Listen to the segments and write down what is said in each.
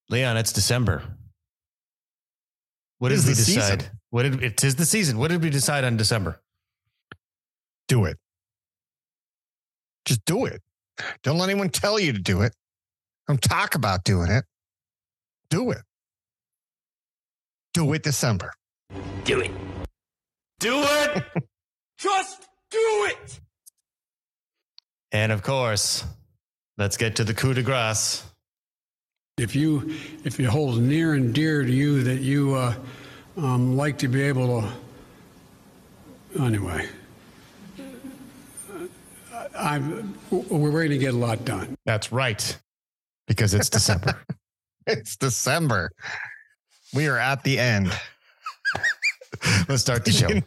Leon, it's December. What did we decide? It is the season. What did we decide on December? Do it. Just do it. Don't let anyone tell you to do it. Don't talk about doing it. Do it. Do it December. Do it. Do it. Just do it. And of course, let's get to the coup de grace. If it holds near and dear to you that you like to be able to, anyway, we're ready to get a lot done. That's right, because it's December. It's December. We are at the end. Let's start the show.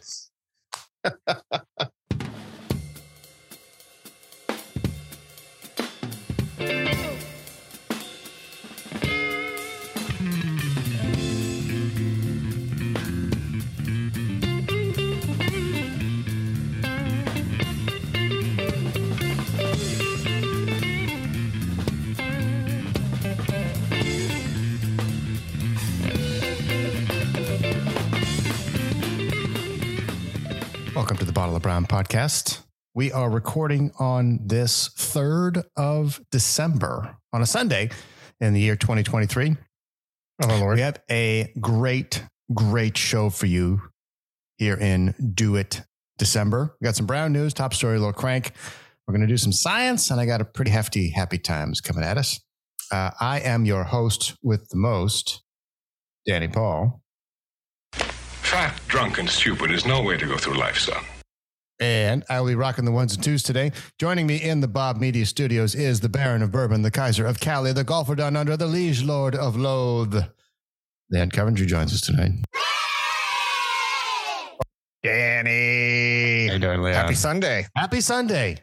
Welcome to the Bottle of Brown podcast. We are recording on this 3rd of December on a Sunday in the year 2023. Oh, Lord. We have a great show for you here in Do It December. We got some Brown news, top story, a little crank. We're going to do some science, and I got a pretty hefty happy times coming at us. I am your host with the most, Danny Paul. Fat, drunk, and stupid is no way to go through life, son. And I will be rocking the ones and twos today. Joining me in the Bob Media Studios is the Baron of Bourbon, the Kaiser of Cali, the golfer down under, the Liege Lord of Loathe. Dan Coventry joins us tonight. Danny. How you doing, Leon? Happy Sunday. Happy Sunday.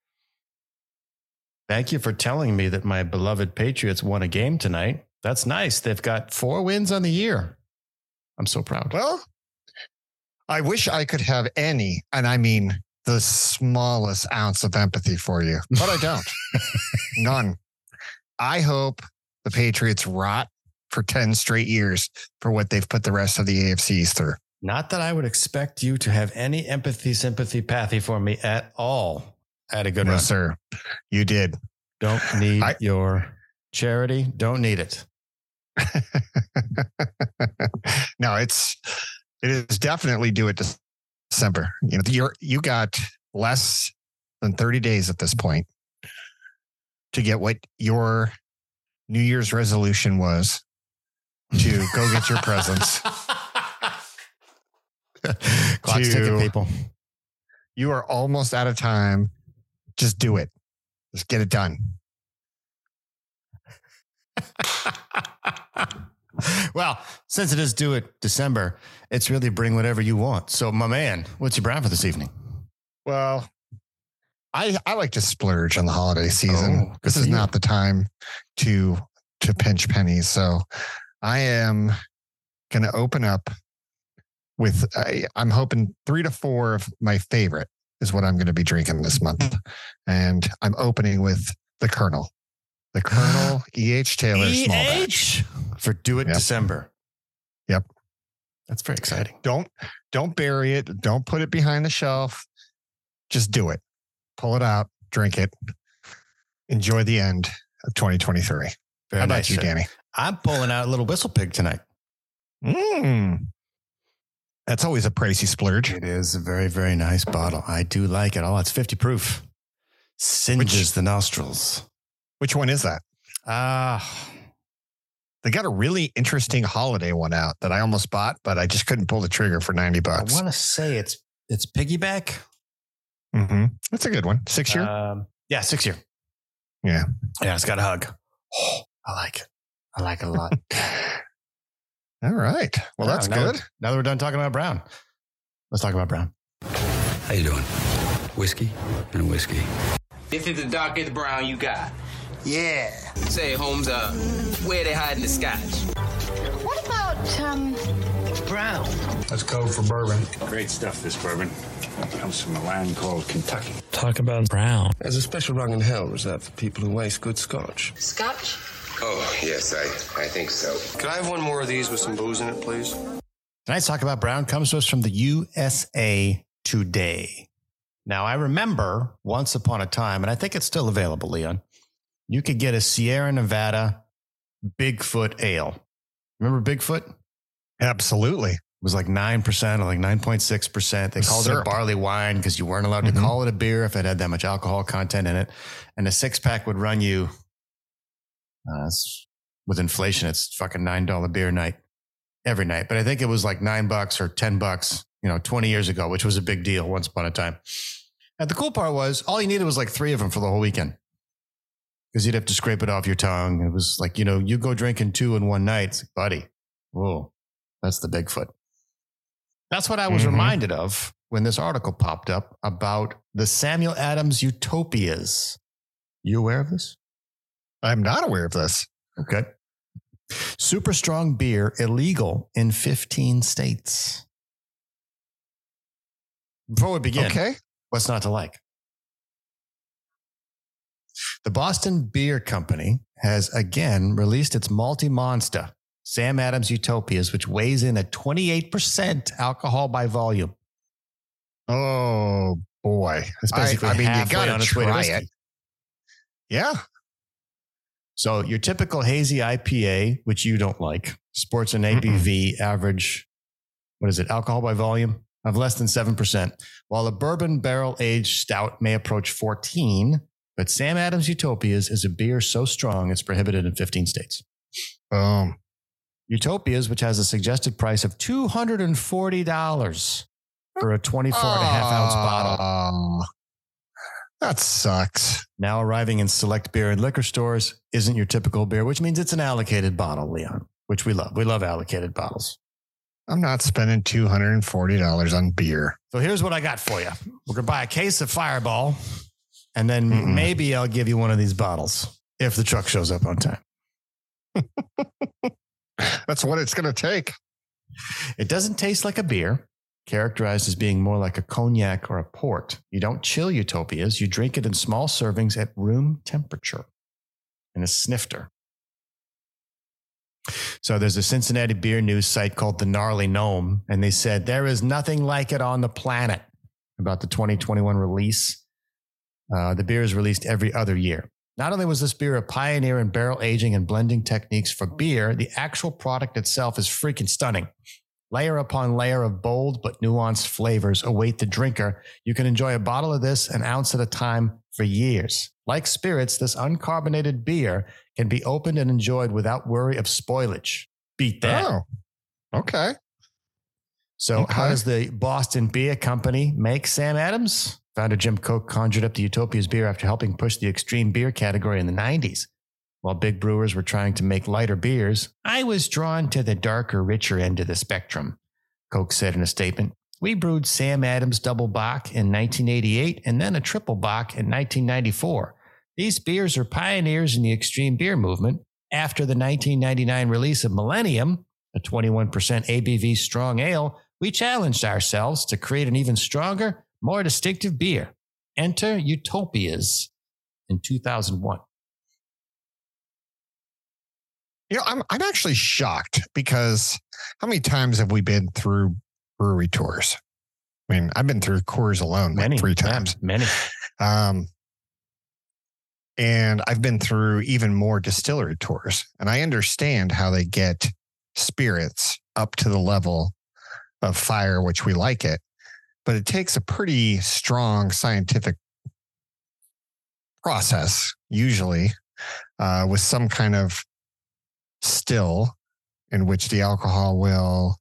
Thank you for telling me that my beloved Patriots won a game tonight. That's nice. They've got 4 wins on the year. I'm so proud. Well, I wish I could have any, and I mean the smallest ounce of empathy for you, but I don't. None. I hope the Patriots rot for 10 straight years for what they've put the rest of the AFCs through. Not that I would expect you to have any empathy, sympathy, pathy for me at all. Had a good run. No, sir. You did. Don't need your charity. Don't need it. No, it is definitely Do It December. You know, you got less than 30 days at this point to get what your New Year's resolution was to go get your presents. Clock's ticking, people. You are almost out of time. Just do it. Just get it done. Well, since it is Do It December, it's really bring whatever you want. So, my man, what's your brand for this evening? Well, I like to splurge on the holiday season. This is not the time to pinch pennies. So I am going to open up with, I'm hoping 3 to 4 of my favorite is what I'm going to be drinking this month. And I'm opening with the Colonel. The Colonel E.H. Taylor small batch. For Do It December. Yep. That's very exciting. Don't bury it. Don't put it behind the shelf. Just do it. Pull it out. Drink it. Enjoy the end of 2023. How about you, Danny? I'm pulling out a little Whistle Pig tonight. That's always a pricey splurge. It is a very, very nice bottle. I do like it. Oh, it's 50 proof. Singes the nostrils. Which one is that? They got a really interesting holiday one out that I almost bought, but I just couldn't pull the trigger for $90. I want to say it's Piggyback. Mm-hmm. That's a good one. 6 year? Yeah, 6 year. Yeah. Yeah, it's got a hug. Oh, I like it. I like it a lot. All right. Well, that's good. Now that we're done talking about Brown, let's talk about Brown. How you doing? Whiskey and whiskey. This is the darkest brown you got. Yeah. Say, Holmes, where they hiding the scotch? What about, brown? That's code for bourbon. Great stuff, this bourbon. It comes from a land called Kentucky. Talk about Brown. There's a special rung in hell reserved for people who waste good scotch. Scotch? Oh, yes, I think so. Could I have one more of these with some booze in it, please? Tonight's Talk About Brown comes to us from the USA Today. Now, I remember once upon a time, and I think it's still available, Leon, you could get a Sierra Nevada Bigfoot ale. Remember Bigfoot? Absolutely. It was like 9% or like 9.6%. They called it a barley wine because you weren't allowed to call it a beer if it had that much alcohol content in it. And a 6-pack would run you, with inflation, it's fucking $9 beer night every night. But I think it was like $9 or $10, 20 years ago, which was a big deal once upon a time. And the cool part was all you needed was like 3 of them for the whole weekend because you'd have to scrape it off your tongue. It was like, you go drinking 2 in one night. It's like, buddy, whoa, that's the Bigfoot. That's what I was reminded of when this article popped up about the Samuel Adams Utopias. You aware of this? I'm not aware of this. Okay. Super strong beer illegal in 15 states. Before we begin, what's not to like? The Boston Beer Company has again released its Malty Monster, Sam Adams Utopias, which weighs in at 28% alcohol by volume. Oh, boy. It's basically you halfway got on to its way to try whiskey. it. Yeah. So your typical hazy IPA, which you don't like, sports an ABV average, alcohol by volume of less than 7%, while a bourbon barrel-aged stout may approach 14%. But Sam Adams Utopias is a beer so strong it's prohibited in 15 states. Boom. Utopias, which has a suggested price of $240 for a 24.5-ounce bottle. That sucks. Now arriving in select beer and liquor stores isn't your typical beer, which means it's an allocated bottle, Leon, which we love. We love allocated bottles. I'm not spending $240 on beer. So here's what I got for you. We're going to buy a case of Fireball, and then maybe I'll give you one of these bottles if the truck shows up on time. That's what it's going to take. It doesn't taste like a beer, characterized as being more like a cognac or a port. You don't chill Utopias. You drink it in small servings at room temperature in a snifter. So there's a Cincinnati beer news site called The Gnarly Gnome, and they said there is nothing like it on the planet about the 2021 release. The beer is released every other year. Not only was this beer a pioneer in barrel aging and blending techniques for beer, the actual product itself is freaking stunning. Layer upon layer of bold but nuanced flavors await the drinker. You can enjoy a bottle of this an ounce at a time for years. Like spirits, this uncarbonated beer can be opened and enjoyed without worry of spoilage. Beat that. Oh, okay. So how does the Boston Beer Company make Sam Adams? Founder Jim Koch conjured up the Utopias beer after helping push the extreme beer category in the 90s. While big brewers were trying to make lighter beers, I was drawn to the darker, richer end of the spectrum, Koch said in a statement. We brewed Sam Adams Double Bock in 1988 and then a Triple Bock in 1994. These beers are pioneers in the extreme beer movement. After the 1999 release of Millennium, a 21% ABV strong ale, we challenged ourselves to create an even stronger, more distinctive beer. Enter Utopias in 2001. I'm actually shocked because how many times have we been through brewery tours? I mean, I've been through Coors alone like 3 times. Many. And I've been through even more distillery tours. And I understand how they get spirits up to the level of fire, which we like it. But it takes a pretty strong scientific process, usually, with some kind of still in which the alcohol will,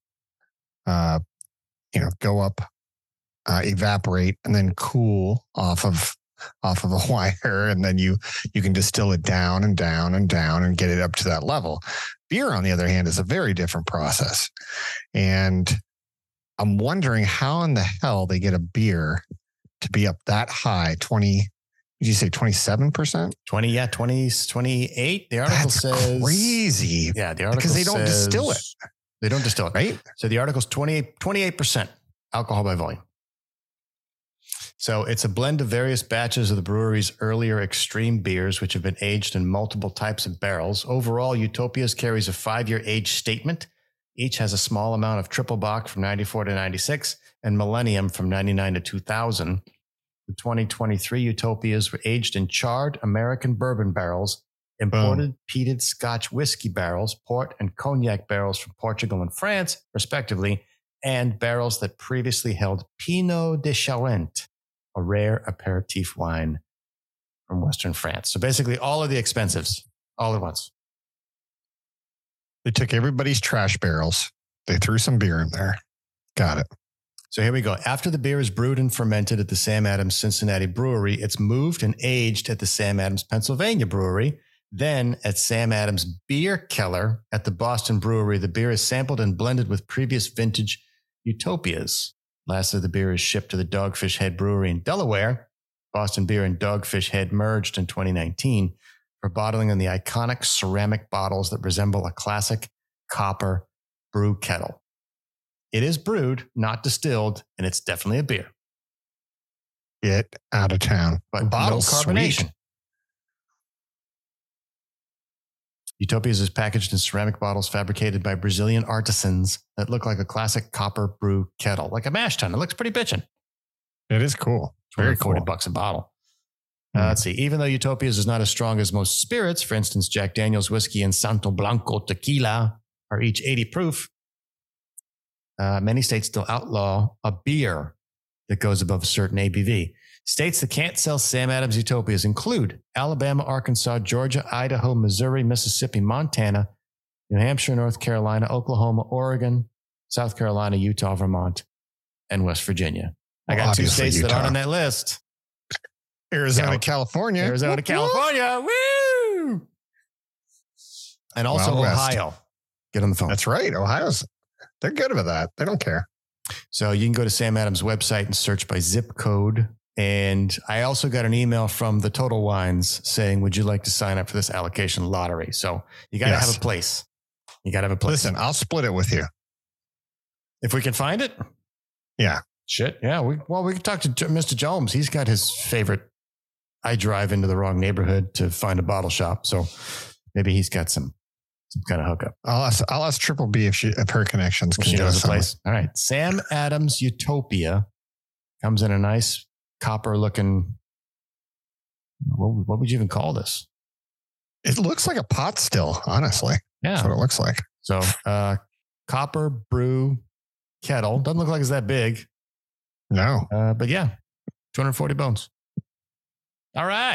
go up, evaporate, and then cool off of a wire, and then you can distill it down and down and down and get it up to that level. Beer, on the other hand, is a very different process, and I'm wondering how in the hell they get a beer to be up that high. 20? Did you say 27%? 20, 28. The article says crazy. Yeah, the article because they don't distill it. They don't distill it, right? So the article's 28% alcohol by volume. So it's a blend of various batches of the brewery's earlier extreme beers, which have been aged in multiple types of barrels. Overall, Utopias carries a 5-year age statement. Each has a small amount of Triple Bock from 94 to 96 and Millennium from 99 to 2000. The 2023 Utopias were aged in charred American bourbon barrels, imported peated Scotch whiskey barrels, port and cognac barrels from Portugal and France, respectively, and barrels that previously held Pinot de Charente, a rare aperitif wine from Western France. So basically all of the expensives all at once. They took everybody's trash barrels. They threw some beer in there. Got it. So here we go. After the beer is brewed and fermented at the Sam Adams Cincinnati Brewery, it's moved and aged at the Sam Adams Pennsylvania Brewery. Then at Sam Adams Beer Keller at the Boston Brewery, the beer is sampled and blended with previous vintage Utopias. Lastly, the beer is shipped to the Dogfish Head Brewery in Delaware. Boston Beer and Dogfish Head merged in 2019 for bottling in the iconic ceramic bottles that resemble a classic copper brew kettle. It is brewed, not distilled, and it's definitely a beer. Get out of town. But no carbonation. Sweet. Utopias is packaged in ceramic bottles fabricated by Brazilian artisans that look like a classic copper brew kettle, like a mash tun. It looks pretty bitchin'. It is cool. Very cool. $40 a bottle. Let's see. Even though Utopias is not as strong as most spirits, for instance, Jack Daniel's whiskey and Santo Blanco tequila are each 80 proof, many states still outlaw a beer that goes above a certain ABV. States that can't sell Sam Adams Utopias include Alabama, Arkansas, Georgia, Idaho, Missouri, Mississippi, Montana, New Hampshire, North Carolina, Oklahoma, Oregon, South Carolina, Utah, Vermont, and West Virginia. I got 2 states that aren't on that list. Arizona, California. Arizona, California. Woo! And also Ohio. Get on the phone. That's right. They're good with that. They don't care. So you can go to Sam Adams' website and search by zip code. And I also got an email from the Total Wines saying, would you like to sign up for this allocation lottery? So you got to have a place. Listen, I'll split it with you. If we can find it? Yeah. Shit. Yeah. We can talk to Mr. Jones. He's got his favorite. I drive into the wrong neighborhood to find a bottle shop. So maybe he's got some kind of hookup. I'll ask Triple B if her connections can get us a place. All right. Sam Adams Utopia comes in a nice copper looking. What would you even call this? It looks like a pot still, honestly. Yeah. That's what it looks like. So copper brew kettle. Doesn't look like it's that big. No. But yeah, 240 bones. All right.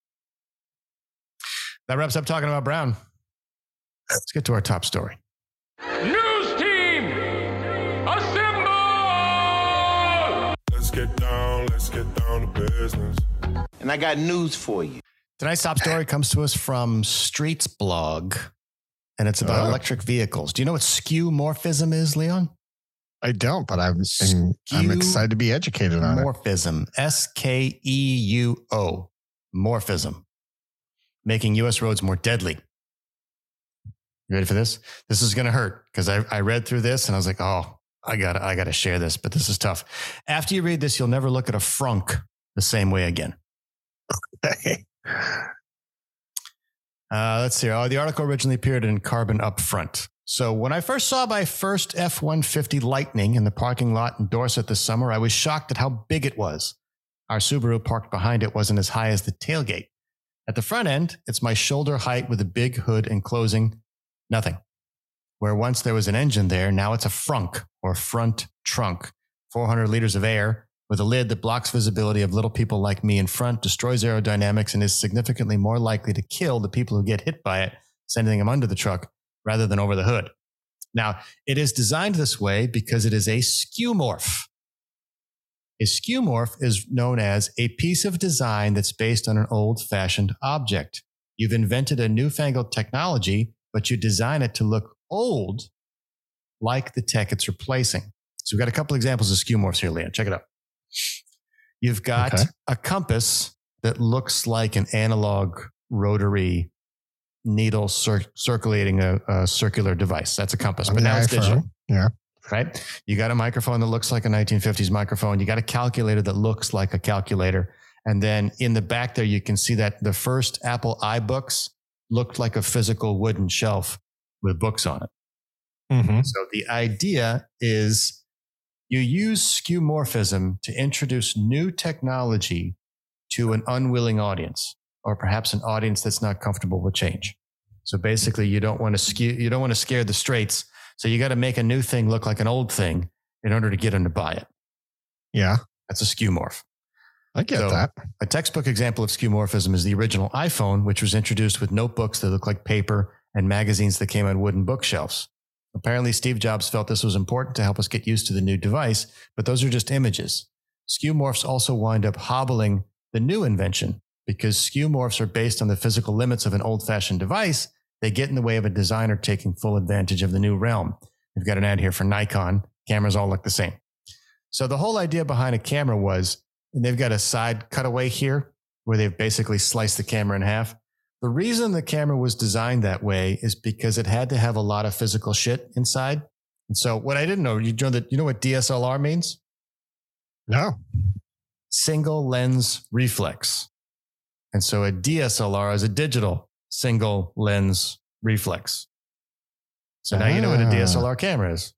That wraps up talking about Brown. Let's get to our top story. News team, assemble! Let's get down to business. And I got news for you. Tonight's top story comes to us from Streets Blog, and it's about electric vehicles. Do you know what skeuomorphism is, Leon? I don't, but I'm excited to be educated on Morphism. SKEUO. Morphism. Making U.S. roads more deadly. You ready for this? This is going to hurt because I read through this and I was like, oh, I gotta share this, but this is tough. After you read this, you'll never look at a frunk the same way again. Okay. Let's see. The article originally appeared in Carbon Upfront. So when I first saw my first F-150 Lightning in the parking lot in Dorset this summer, I was shocked at how big it was. Our Subaru parked behind it wasn't as high as the tailgate. At the front end, it's my shoulder height with a big hood enclosing nothing. Where once there was an engine there, now it's a frunk or front trunk. 400 liters of air with a lid that blocks visibility of little people like me in front, destroys aerodynamics, and is significantly more likely to kill the people who get hit by it, sending them under the truck rather than over the hood. Now, it is designed this way because it is a skeuomorph. A skeuomorph is known as a piece of design that's based on an old-fashioned object. You've invented a newfangled technology, but you design it to look old like the tech it's replacing. So we've got a couple examples of skeuomorphs here, Leon. Check it out. You've got a compass that looks like an analog rotary needle circulating a circular device. That's a compass, but now it's digital. Yeah. right? You got a microphone that looks like a 1950s microphone. You got a calculator that looks like a calculator. And then in the back there, you can see that the first Apple iBooks looked like a physical wooden shelf with books on it. Mm-hmm. So the idea is you use skeuomorphism to introduce new technology to an unwilling audience, or perhaps an audience that's not comfortable with change. So basically, you don't want to scare the straights. So you got to make a new thing look like an old thing in order to get them to buy it. Yeah. That's a skeuomorph. I get that. A textbook example of skeuomorphism is the original iPhone, which was introduced with notebooks that look like paper and magazines that came on wooden bookshelves. Apparently, Steve Jobs felt this was important to help us get used to the new device, but those are just images. Skeuomorphs also wind up hobbling the new invention because skeuomorphs are based on the physical limits of an old-fashioned device. They get in the way of a designer taking full advantage of the new realm. We've got an ad here for Nikon. Cameras all look the same. So the whole idea behind a camera was, and they've got a side cutaway here where they've basically sliced the camera in half. The reason the camera was designed that way is because it had to have a lot of physical shit inside. And so what I didn't know, you know what DSLR means? No. Single lens reflex. And so a DSLR is a digital single lens reflex. So now you know what a DSLR camera is.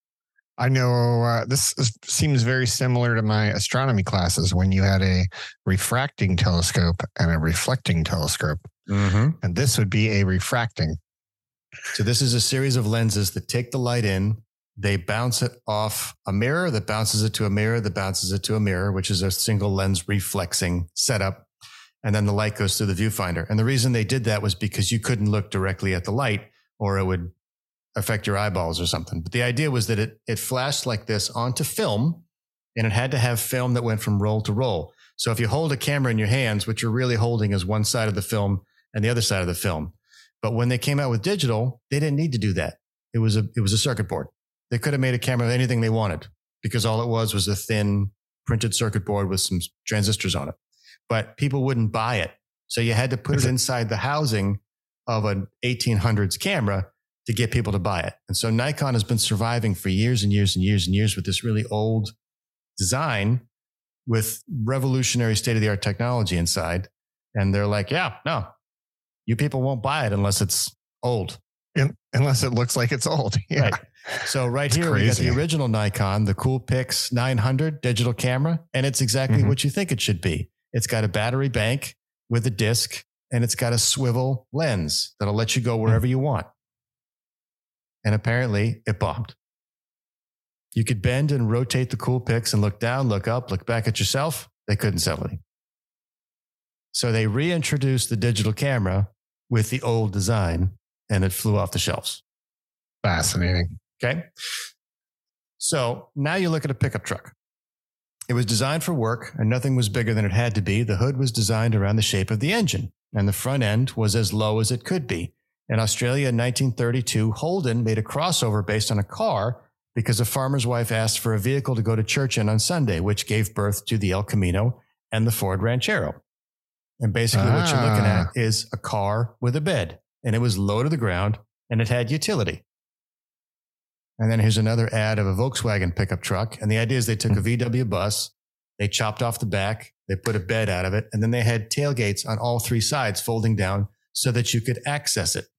I know seems very similar to my astronomy classes when you had a refracting telescope and a reflecting telescope. Mm-hmm. And this would be a refracting. So this is a series of lenses that take the light in. They bounce it off a mirror that bounces it to a mirror that bounces it to a mirror, which is a single lens reflexing setup. And then the light goes through the viewfinder. And the reason they did that was because you couldn't look directly at the light or it would affect your eyeballs or something. But the idea was that it flashed like this onto film, and it had to have film that went from roll to roll. So if you hold a camera in your hands, what you're really holding is one side of the film and the other side of the film. But when they came out with digital, they didn't need to do that. It was a circuit board. They could have made a camera of anything they wanted because all it was a thin printed circuit board with some transistors on it. But people wouldn't buy it. So you had to put it inside the housing of an 1800s camera to get people to buy it. And so Nikon has been surviving for years and years and years and years with this really old design with revolutionary state-of-the-art technology inside. And they're like, yeah, no, you people won't buy it unless it's old. Unless it looks like it's old. Yeah. Right. So right here, we got the original Nikon, the Coolpix 900 digital camera. And it's exactly what you think it should be. It's got a battery bank with a disc, and it's got a swivel lens that'll let you go wherever you want. And apparently it bombed. You could bend and rotate the Coolpix and look down, look up, look back at yourself. They couldn't sell it. So they reintroduced the digital camera with the old design, and it flew off the shelves. Fascinating. Okay. So now you look at a pickup truck. It was designed for work, and nothing was bigger than it had to be. The hood was designed around the shape of the engine, and the front end was as low as it could be. In Australia in 1932, Holden made a crossover based on a car because a farmer's wife asked for a vehicle to go to church in on Sunday, which gave birth to the El Camino and the Ford Ranchero. And basically what you're looking at is a car with a bed, and it was low to the ground, and it had utility. And then here's another ad of a Volkswagen pickup truck. And the idea is they took a VW bus, they chopped off the back, they put a bed out of it, and then they had tailgates on all three sides folding down so that you could access it.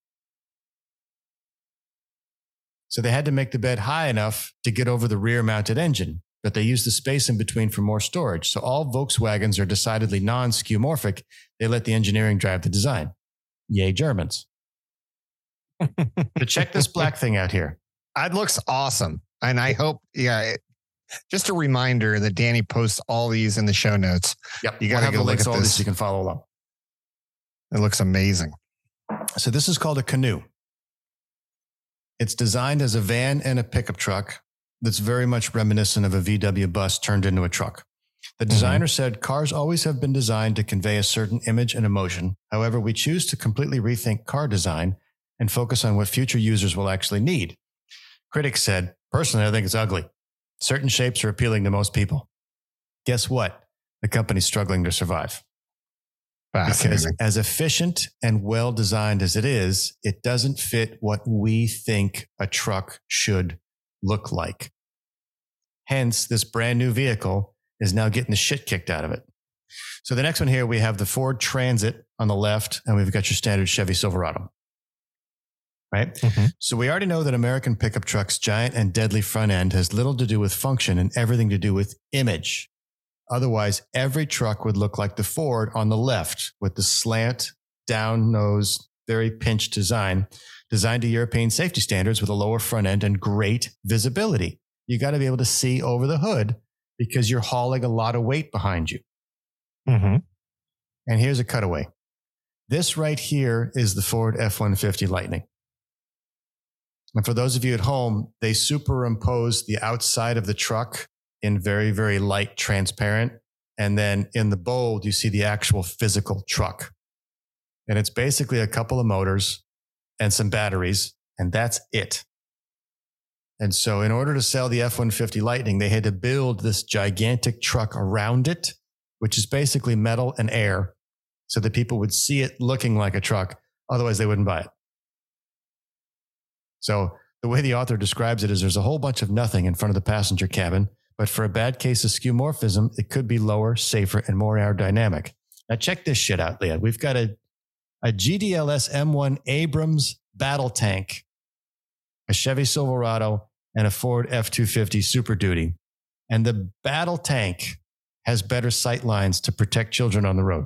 So they had to make the bed high enough to get over the rear-mounted engine, but they used the space in between for more storage. So all Volkswagens are decidedly non-skeuomorphic. They let the engineering drive the design. Yay, Germans. But check this black thing out here. It looks awesome. And I hope, just a reminder that Danny posts all these in the show notes. Yep. You got to go look at all this. You can follow along. It looks amazing. So this is called a canoe. It's designed as a van and a pickup truck that's very much reminiscent of a VW bus turned into a truck. The designer said, cars always have been designed to convey a certain image and emotion. However, we choose to completely rethink car design and focus on what future users will actually need. Critics said, personally, I think it's ugly. Certain shapes are appealing to most people. Guess what? The company's struggling to survive. Because as efficient and well-designed as it is, it doesn't fit what we think a truck should look like. Hence, this brand new vehicle is now getting the shit kicked out of it. So the next one here, we have the Ford Transit on the left, and we've got your standard Chevy Silverado. Right? Mm-hmm. So we already know that American pickup truck's giant and deadly front end has little to do with function and everything to do with image. Otherwise, every truck would look like the Ford on the left with the slant, down nose, very pinched design, designed to European safety standards with a lower front end and great visibility. You got to be able to see over the hood because you're hauling a lot of weight behind you. Mm-hmm. And here's a cutaway. This right here is the Ford F-150 Lightning. And for those of you at home, they superimpose the outside of the truck in very, very light, transparent. And then in the bold, you see the actual physical truck. And it's basically a couple of motors and some batteries, and that's it. And so in order to sell the F-150 Lightning, they had to build this gigantic truck around it, which is basically metal and air, so that people would see it looking like a truck. Otherwise, they wouldn't buy it. So the way the author describes it is there's a whole bunch of nothing in front of the passenger cabin, but for a bad case of skeuomorphism, it could be lower, safer, and more aerodynamic. Now check this shit out, Leah. We've got a GDLS M1 Abrams battle tank, a Chevy Silverado, and a Ford F-250 Super Duty. And the battle tank has better sight lines to protect children on the road.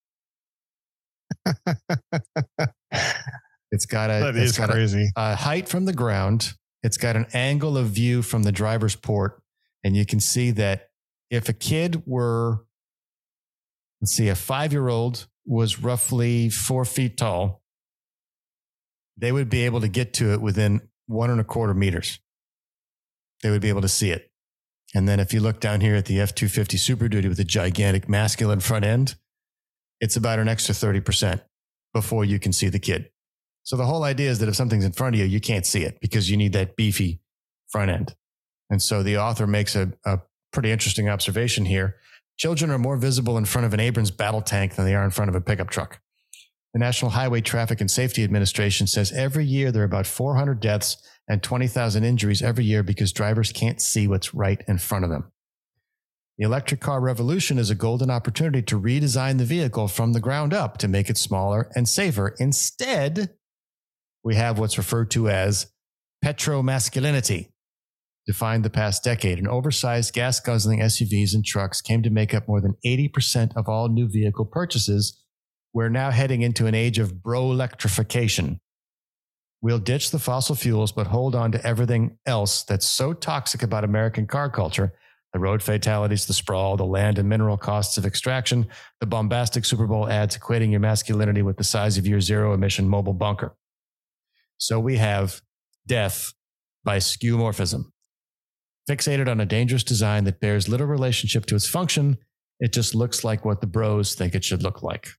It's got a height from the ground. It's got an angle of view from the driver's port. And you can see that if a kid were, a 5-year-old was roughly 4 feet tall, they would be able to get to it within 1.25 meters. They would be able to see it. And then if you look down here at the F-250 Super Duty with a gigantic masculine front end, it's about an extra 30% before you can see the kid. So the whole idea is that if something's in front of you, you can't see it because you need that beefy front end. And so the author makes a pretty interesting observation here. Children are more visible in front of an Abrams battle tank than they are in front of a pickup truck. The National Highway Traffic and Safety Administration says every year there are about 400 deaths and 20,000 injuries every year because drivers can't see what's right in front of them. The electric car revolution is a golden opportunity to redesign the vehicle from the ground up to make it smaller and safer. Instead, we have what's referred to as petromasculinity. Defined the past decade, and oversized gas-guzzling SUVs and trucks came to make up more than 80% of all new vehicle purchases. We're now heading into an age of bro-electrification. We'll ditch the fossil fuels, but hold on to everything else that's so toxic about American car culture. The road fatalities, the sprawl, the land and mineral costs of extraction, the bombastic Super Bowl ads equating your masculinity with the size of your zero-emission mobile bunker. So we have death by skeuomorphism. Fixated on a dangerous design that bears little relationship to its function, it just looks like what the bros think it should look like.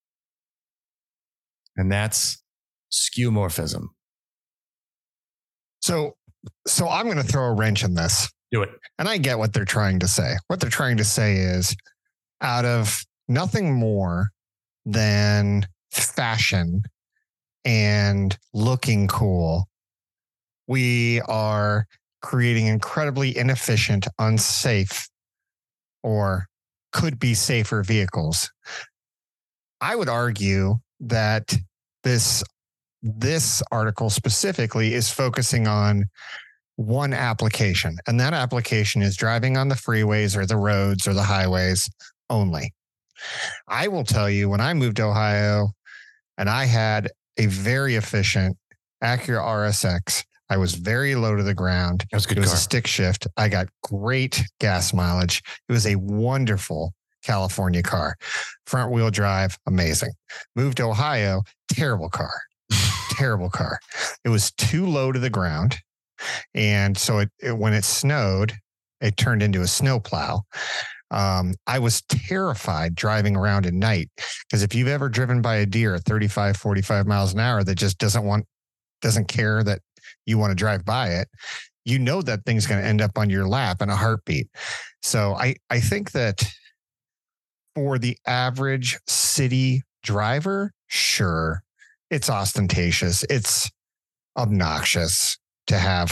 And that's skeuomorphism. So I'm going to throw a wrench in this. Do it. And I get what they're trying to say. What they're trying to say is out of nothing more than fashion and looking cool, we are creating incredibly inefficient, unsafe, or could be safer vehicles. I would argue that this article specifically is focusing on one application, and that application is driving on the freeways or the roads or the highways only. I will tell you, when I moved to Ohio and I had a very efficient Acura RSX, I was very low to the ground. It was a good car. A stick shift. I got great gas mileage. It was a wonderful California car. Front wheel drive, amazing. Moved to Ohio, terrible car. Terrible car. It was too low to the ground. And so when it snowed, it turned into a snowplow. I was terrified driving around at night because if you've ever driven by a deer at 35, 45 miles an hour that just doesn't care that you want to drive by it, you know that thing's going to end up on your lap in a heartbeat. So I think that for the average city driver, sure, it's ostentatious. It's obnoxious to have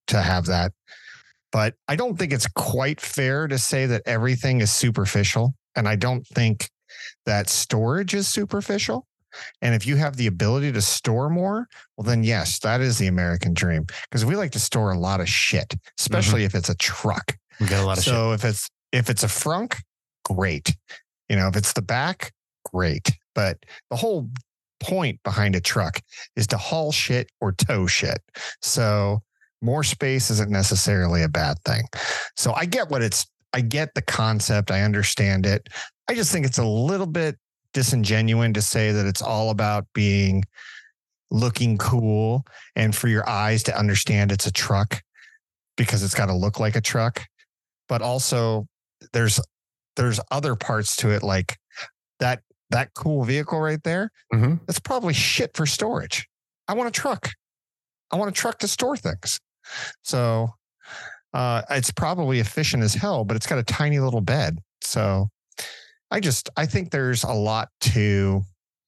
to have that. But I don't think it's quite fair to say that everything is superficial. And I don't think that storage is superficial. And if you have the ability to store more, well, then yes, that is the American dream. Because we like to store a lot of shit, especially if it's a truck. We got a lot of shit. So if it's a frunk, great. If it's the back, great. But the whole point behind a truck is to haul shit or tow shit. So more space isn't necessarily a bad thing. So I get the concept. I understand it. I just think it's a little bit disingenuous to say that it's all about looking cool and for your eyes to understand it's a truck because it's got to look like a truck. But also there's other parts to it, like that cool vehicle right there. Mm-hmm. That's probably shit for storage. I want a truck. I want a truck to store things. So it's probably efficient as hell, but it's got a tiny little bed. So I think there's a lot to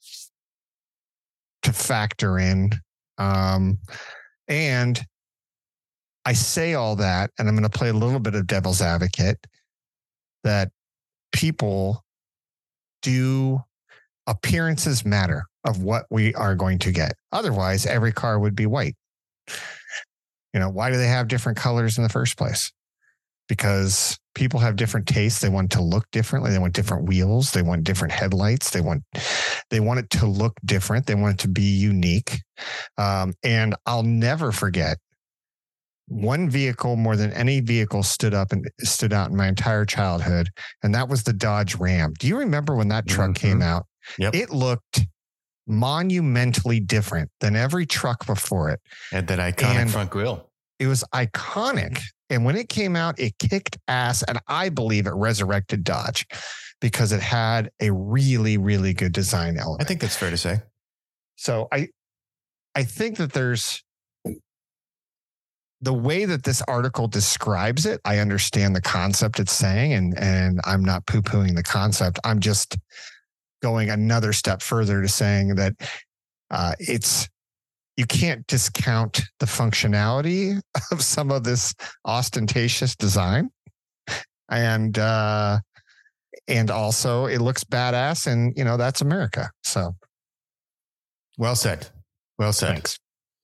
factor in. And I say all that, and I'm going to play a little bit of devil's advocate, that people do appearances matter of what we are going to get. Otherwise, every car would be white. Why do they have different colors in the first place? Because people have different tastes. They want it to look differently. They want different wheels. They want different headlights. They want it to look different. They want it to be unique. And I'll never forget one vehicle more than any vehicle stood out in my entire childhood. And that was the Dodge Ram. Do you remember when that truck came out? Yep. It looked monumentally different than every truck before it. And that iconic front grille. It was iconic. And when it came out, it kicked ass. And I believe it resurrected Dodge because it had a really, really good design element. I think that's fair to say. So I think that there's the way that this article describes it. I understand the concept it's saying, and I'm not poo-pooing the concept. I'm just going another step further to saying that you can't discount the functionality of some of this ostentatious design. And also it looks badass, and that's America. So well said. Well said. Thanks.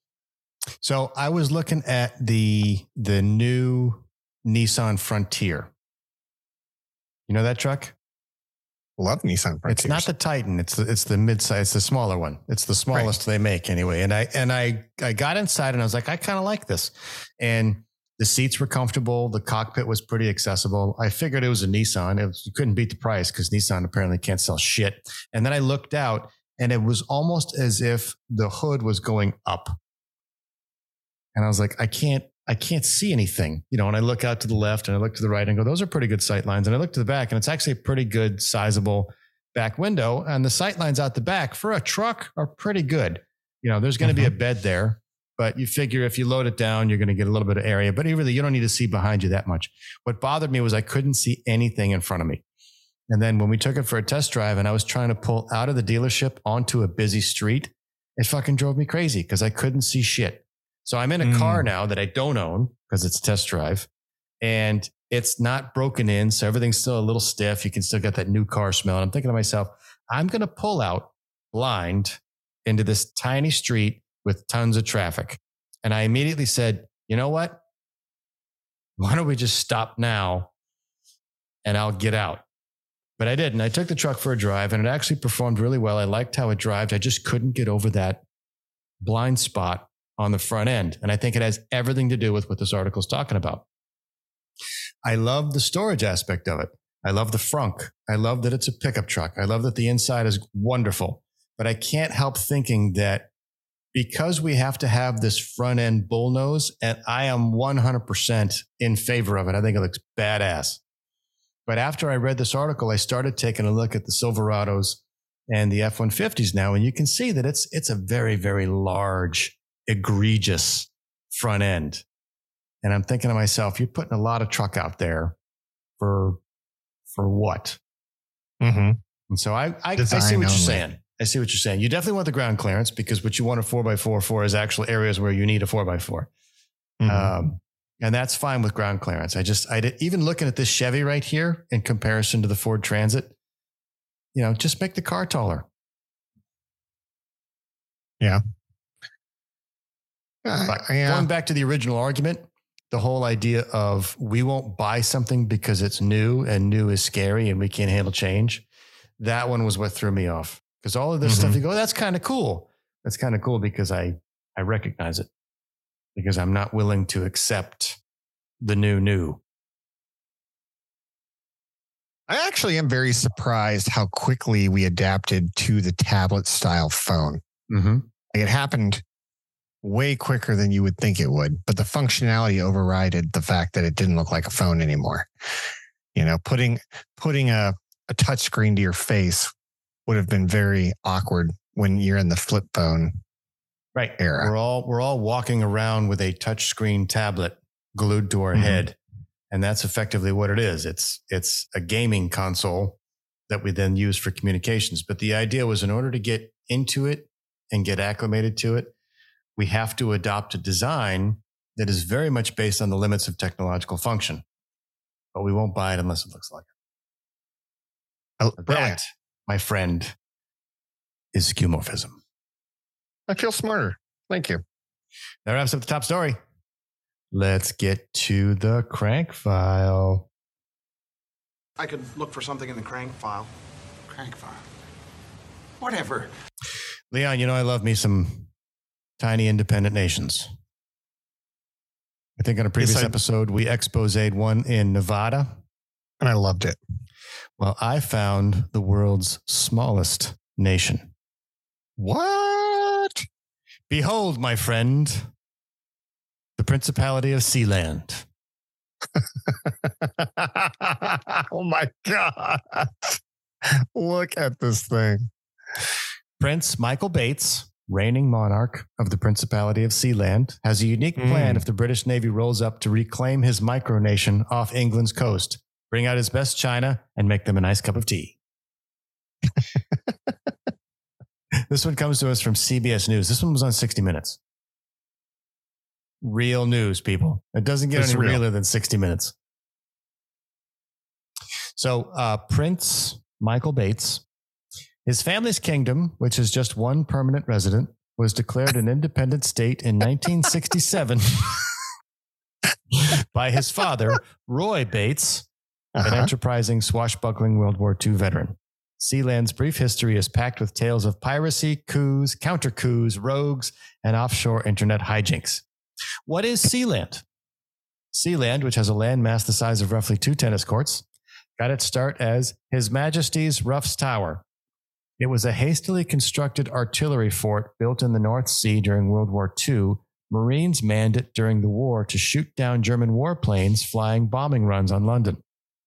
So I was looking at the new Nissan Frontier. You know that truck? Love Nissan Frontiers. It's not the Titan. It's the mid-size. It's the smaller one. It's the smallest they make anyway. And I got inside and I was like, I kind of like this. And the seats were comfortable. The cockpit was pretty accessible. I figured it was a Nissan. You couldn't beat the price because Nissan apparently can't sell shit. And then I looked out and it was almost as if the hood was going up. And I was like, I can't see anything, and I look out to the left and I look to the right and go, those are pretty good sight lines. And I look to the back and it's actually a pretty good sizable back window. And the sight lines out the back for a truck are pretty good. There's going to be a bed there, but you figure if you load it down, you're going to get a little bit of area, but you don't need to see behind you that much. What bothered me was I couldn't see anything in front of me. And then when we took it for a test drive and I was trying to pull out of the dealership onto a busy street, it fucking drove me crazy because I couldn't see shit. So I'm in a car now that I don't own because it's a test drive and it's not broken in. So everything's still a little stiff. You can still get that new car smell. And I'm thinking to myself, I'm going to pull out blind into this tiny street with tons of traffic. And I immediately said, you know what? Why don't we just stop now and I'll get out? But I didn't. I took the truck for a drive and it actually performed really well. I liked how it drove. I just couldn't get over that blind spot on the front end. And I think it has everything to do with what this article is talking about. I love the storage aspect of it. I love the frunk. I love that it's a pickup truck. I love that the inside is wonderful. But I can't help thinking that because we have to have this front end bullnose, and I am 100% in favor of it. I think it looks badass. But after I read this article, I started taking a look at the Silverados and the F-150s now, and you can see that it's a very, very large, egregious front end. And I'm thinking to myself, you're putting a lot of truck out there for what? Mm-hmm. And so I see what you're saying. I see what you're saying. You definitely want the ground clearance because what you want a 4x4 for is actual areas where you need a 4x4. Mm-hmm. And that's fine with ground clearance. Even looking at this Chevy right here in comparison to the Ford Transit, just make the car taller. Yeah. Going back to the original argument, the whole idea of we won't buy something because it's new and new is scary and we can't handle change. That one was what threw me off, because all of this stuff, you go, that's kind of cool. That's kind of cool because I recognize it, because I'm not willing to accept the new. I actually am very surprised how quickly we adapted to the tablet style phone. Mm-hmm. It happened way quicker than you would think it would, but the functionality overrided the fact that it didn't look like a phone anymore. Putting a touch screen to your face would have been very awkward when you're in the flip phone era. We're all walking around with a touch screen tablet glued to our head, and that's effectively what it is. It's a gaming console that we then use for communications. But the idea was, in order to get into it and get acclimated to it, we have to adopt a design that is very much based on the limits of technological function. But we won't buy it unless it looks like it. That, my friend, is skeuomorphism. I feel smarter. Thank you. That wraps up the top story. Let's get to the crank file. I could look for something in the crank file. Crank file. Whatever. Leon, I love me some tiny independent nations. I think on a previous episode, we exposed one in Nevada. And I loved it. Well, I found the world's smallest nation. What? Behold, my friend, the Principality of Sealand. Oh my God. Look at this thing. Prince Michael Bates, reigning monarch of the Principality of Sealand, has a unique plan if the British Navy rolls up to reclaim his micronation off England's coast, bring out his best china, and make them a nice cup of tea. This one comes to us from CBS News. This one was on 60 Minutes. Real news, people. It doesn't get any realer than 60 Minutes. So Prince Michael Bates, his family's kingdom, which is just one permanent resident, was declared an independent state in 1967 by his father, Roy Bates, an enterprising, swashbuckling World War II veteran. Sealand's brief history is packed with tales of piracy, coups, counter-coups, rogues, and offshore internet hijinks. What is Sealand? Sealand, which has a landmass the size of roughly 2 tennis courts, got its start as His Majesty's Ruff's Tower. It was a hastily constructed artillery fort built in the North Sea during World War II. Marines manned it during the war to shoot down German warplanes flying bombing runs on London.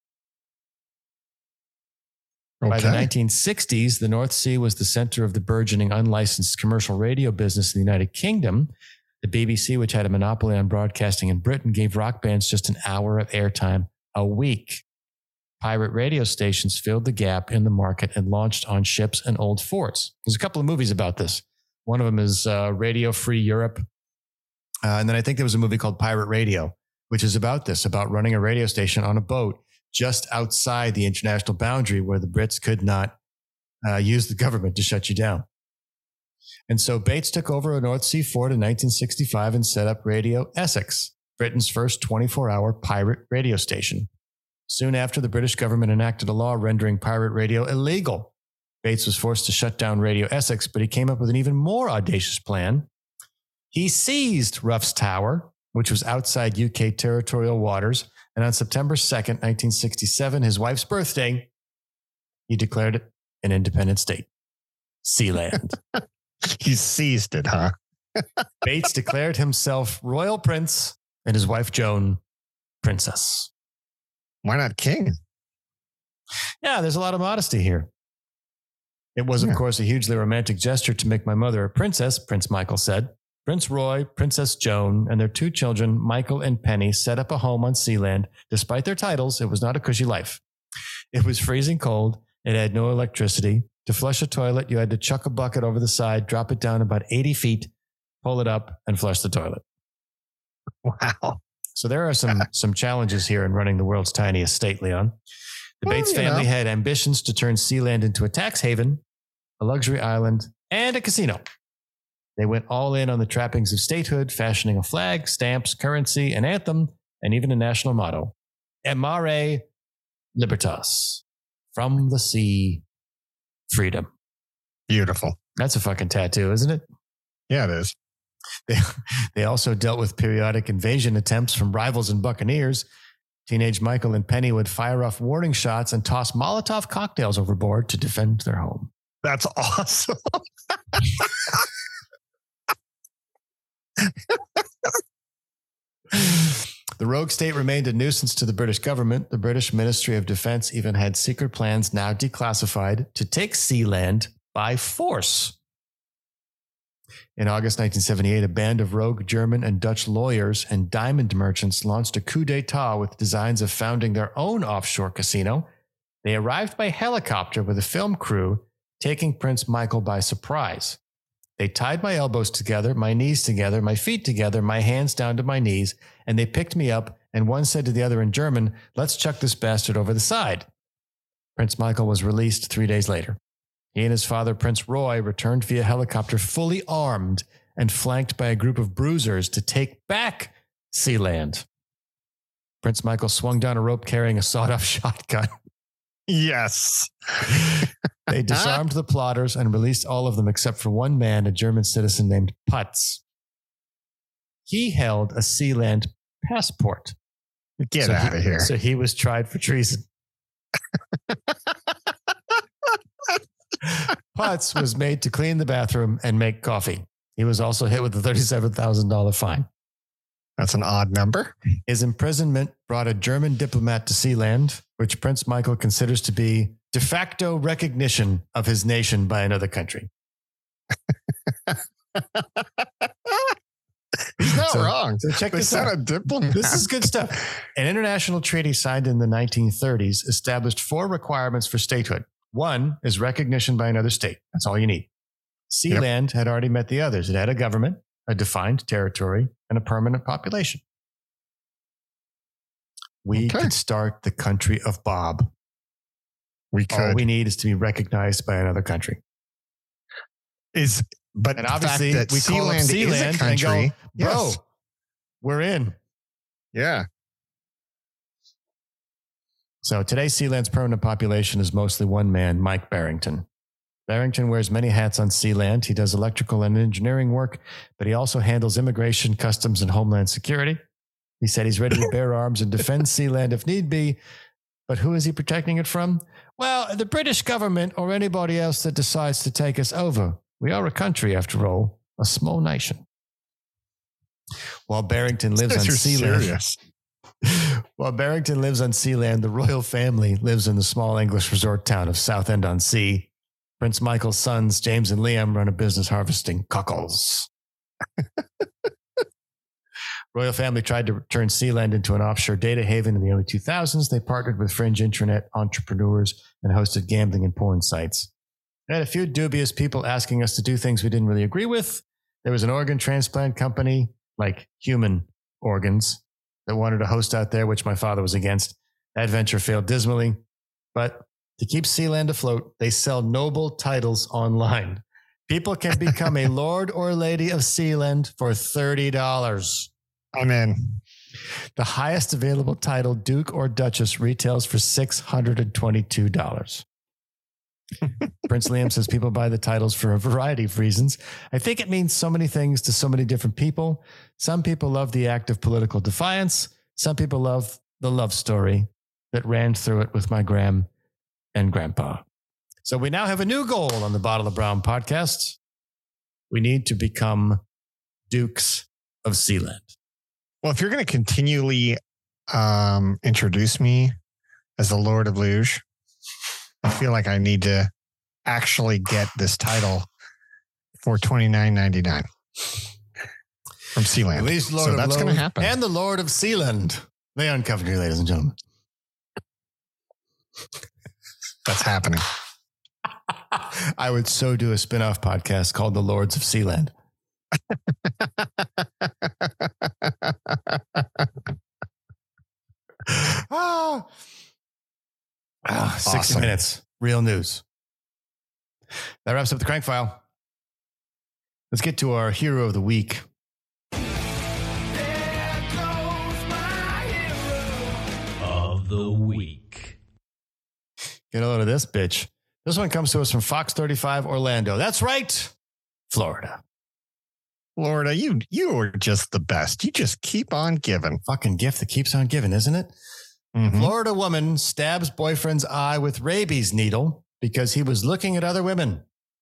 Okay. By the 1960s, the North Sea was the center of the burgeoning unlicensed commercial radio business in the United Kingdom. The BBC, which had a monopoly on broadcasting in Britain, gave rock bands just an hour of airtime a week. Pirate radio stations filled the gap in the market and launched on ships and old forts. There's a couple of movies about this. One of them is Radio Free Europe. And then I think there was a movie called Pirate Radio, which is about this, about running a radio station on a boat just outside the international boundary where the Brits could not use the government to shut you down. And so Bates took over a North Sea fort in 1965 and set up Radio Essex, Britain's first 24-hour pirate radio station. Soon after, the British government enacted a law rendering pirate radio illegal. Bates was forced to shut down Radio Essex, but he came up with an even more audacious plan. He seized Ruff's Tower, which was outside UK territorial waters, and on September 2nd, 1967, his wife's birthday, he declared it an independent state. Sealand. He seized it, huh? Bates declared himself royal prince and his wife Joan, princess. Why not king? Yeah, there's a lot of modesty here. It was, of course, a hugely romantic gesture to make my mother a princess, Prince Michael said. Prince Roy, Princess Joan, and their 2 children, Michael and Penny, set up a home on Sealand. Despite their titles, it was not a cushy life. It was freezing cold. It had no electricity. To flush a toilet, you had to chuck a bucket over the side, drop it down about 80 feet, pull it up, and flush the toilet. Wow. So there are some challenges here in running the world's tiniest state, Leon. The Bates family had ambitions to turn Sealand into a tax haven, a luxury island, and a casino. They went all in on the trappings of statehood, fashioning a flag, stamps, currency, an anthem, and even a national motto. E mare libertas. From the sea, freedom. Beautiful. That's a fucking tattoo, isn't it? Yeah, it is. They also dealt with periodic invasion attempts from rivals and buccaneers. Teenage Michael and Penny would fire off warning shots and toss Molotov cocktails overboard to defend their home. That's awesome. The rogue state remained a nuisance to the British government. The British Ministry of Defense even had secret plans, now declassified, to take Sealand by force. In August 1978, a band of rogue German and Dutch lawyers and diamond merchants launched a coup d'etat with designs of founding their own offshore casino. They arrived by helicopter with a film crew, taking Prince Michael by surprise. They tied my elbows together, my knees together, my feet together, my hands down to my knees, and they picked me up, and one said to the other in German, "Let's chuck this bastard over the side." Prince Michael was released 3 days later. He and his father, Prince Roy, returned via helicopter fully armed and flanked by a group of bruisers to take back Sealand. Prince Michael swung down a rope carrying a sawed-off shotgun. Yes. They disarmed the plotters and released all of them except for one man, a German citizen named Putz. He held a Sealand passport. Get out of here. So he was tried for treason. Putz was made to clean the bathroom and make coffee. He was also hit with a $37,000 fine. That's an odd number. His imprisonment brought a German diplomat to Sealand, which Prince Michael considers to be de facto recognition of his nation by another country. He's not wrong. So check this out. A diplomat. This is good stuff. An international treaty signed in the 1930s established 4 requirements for statehood. One is recognition by another state. That's all you need. Sealand had already met the others. It had a government, a defined territory, and a permanent population. We could start the country of Bob. We could. All we need is to be recognized by another country. But and obviously, that we call up Sealand is a country. And go, bro, yes. We're in. Yeah. So today, Sealand's permanent population is mostly one man, Mike Barrington. Barrington wears many hats on Sealand. He does electrical and engineering work, but he also handles immigration, customs, and homeland security. He said he's ready to bear arms and defend Sealand if need be. But who is he protecting it from? Well, the British government or anybody else that decides to take us over. We are a country, after all, a small nation. While Barrington lives on Sealand. While Barrington lives on Sealand, the royal family lives in the small English resort town of Southend-on-Sea. Prince Michael's sons, James and Liam, run a business harvesting cockles. Royal family tried to turn Sealand into an offshore data haven in the early 2000s. They partnered with fringe internet entrepreneurs and hosted gambling and porn sites. They had a few dubious people asking us to do things we didn't really agree with. There was an organ transplant company, like human organs, that wanted to host out there, which my father was against. That venture failed dismally. But to keep Sealand afloat, they sell noble titles online. People can become a lord or lady of Sealand for $30. I'm in. The highest available title, Duke or Duchess, retails for $622. Prince Liam says people buy the titles for a variety of reasons. I think it means so many things to so many different people. Some people love the act of political defiance. Some people love the love story that ran through it with my gram and grandpa. So we now have a new goal on the Bottle of Brown podcast. We need to become Dukes of Sealand. Well, if you're going to continually introduce me as the Lord of Luge, I feel like I need to actually get this title for $29.99 from Sealand. At least Lord so of that's going to happen. And the Lord of Sealand. Leon Coventry, ladies and gentlemen. That's happening. I would so do a spin-off podcast called The Lords of Sealand. 60 Minutes. Real news. That wraps up the Crank File. Let's get to our hero of the week. Of the week. Get a load of this, bitch. This one comes to us from Fox 35 Orlando. That's right. Florida. Florida, you are just the best. You just keep on giving. Fucking gift that keeps on giving, isn't it? Mm-hmm. Florida woman stabs boyfriend's eye with rabies needle because he was looking at other women.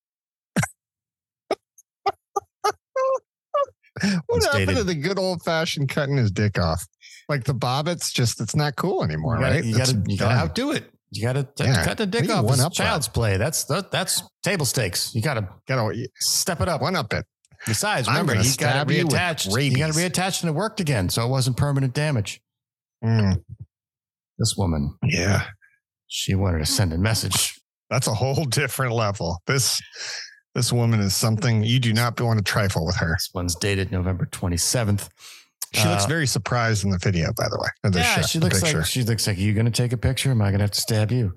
What happened to the good old fashioned cutting his dick off? Like the bobbits, it's not cool anymore, right? You gotta outdo it. You gotta cut the dick off. It's child's play. That's table stakes. You gotta step it up. One up it. Besides, remember, he got it reattached. He got it reattached and it worked again, so it wasn't permanent damage. This woman, she wanted to send a message. That's a whole different level. This woman is something you do not want to trifle with her. This one's dated November 27th. She looks very surprised in the video, by the way. She looks like, you going to take a picture? Am I going to have to stab you?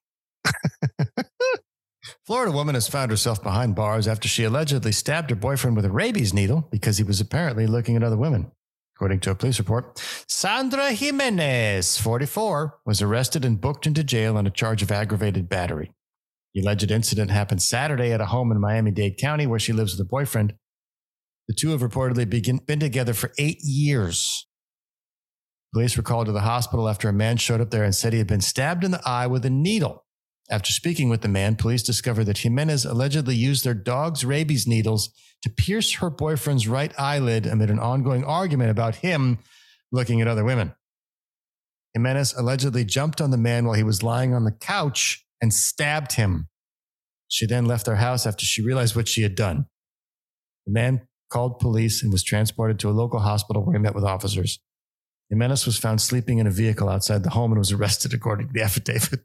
Florida woman has found herself behind bars after she allegedly stabbed her boyfriend with a rabies needle because he was apparently looking at other women. According to a police report, Sandra Jimenez, 44, was arrested and booked into jail on a charge of aggravated battery. The alleged incident happened Saturday at a home in Miami-Dade County where she lives with a boyfriend. The two have reportedly been together for 8 years. Police were called to the hospital after a man showed up there and said he had been stabbed in the eye with a needle. After speaking with the man, police discovered that Jimenez allegedly used their dog's rabies needles to pierce her boyfriend's right eyelid amid an ongoing argument about him looking at other women. Jimenez allegedly jumped on the man while he was lying on the couch and stabbed him. She then left their house after she realized what she had done. The man called police and was transported to a local hospital where he met with officers. Jimenez was found sleeping in a vehicle outside the home and was arrested according to the affidavit.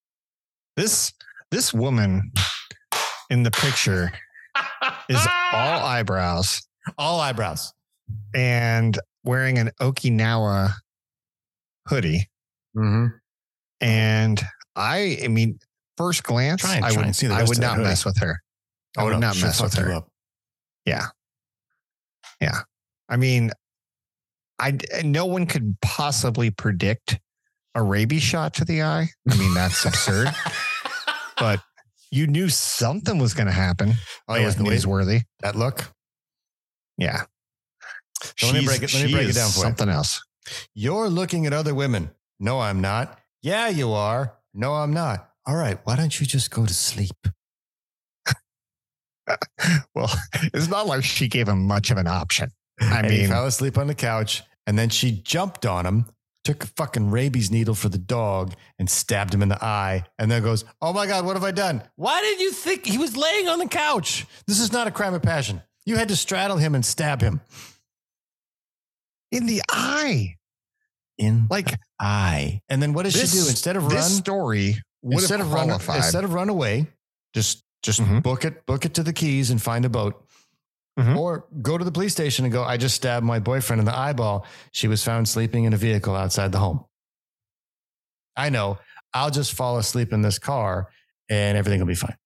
This woman in the picture is all eyebrows. All eyebrows. And wearing an Okinawa hoodie. Mm-hmm. And I mean, first glance, I would not mess with her. I would not mess with her. Yeah. Yeah. I mean, no one could possibly predict a rabies shot to the eye. I mean, that's absurd. But you knew something was going to happen. That was newsworthy. That look. Yeah. So let me break it down for you. Something else. You're looking at other women. No, I'm not. Yeah, you are. No, I'm not. All right. Why don't you just go to sleep? Well, it's not like she gave him much of an option. He fell asleep on the couch and then she jumped on him, took a fucking rabies needle for the dog and stabbed him in the eye. And then goes, oh my God, what have I done? Why did you think he was laying on the couch? This is not a crime of passion. You had to straddle him and stab him. In the eye. Eye. And then what does she do? Instead of run away, just book it to the Keys and find a boat. Mm-hmm. Or go to the police station and go, I just stabbed my boyfriend in the eyeball. She was found sleeping in a vehicle outside the home. I know. I'll just fall asleep in this car and everything will be fine.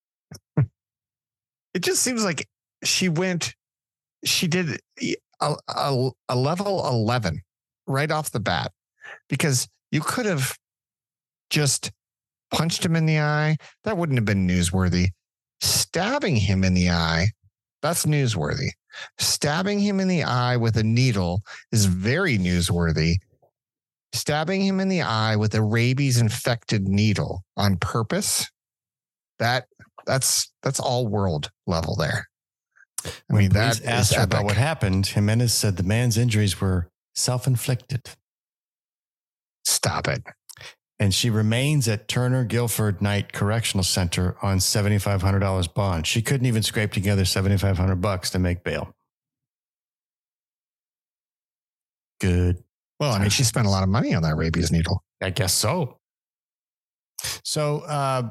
It just seems like she did a level 11 right off the bat, because you could have just punched him in the eye. That wouldn't have been newsworthy. Stabbing him in the eye, that's newsworthy. Stabbing him in the eye with a needle is very newsworthy. Stabbing him in the eye with a rabies infected needle on purpose, that's all world level there. When police asked her about what happened, Jimenez said the man's injuries were self-inflicted. Stop it. And she remains at Turner Guilford Knight Correctional Center on $7,500 bond. She couldn't even scrape together $7,500 to make bail. Good. Well, I mean, she spent a lot of money on that rabies needle. I guess so. So, I'm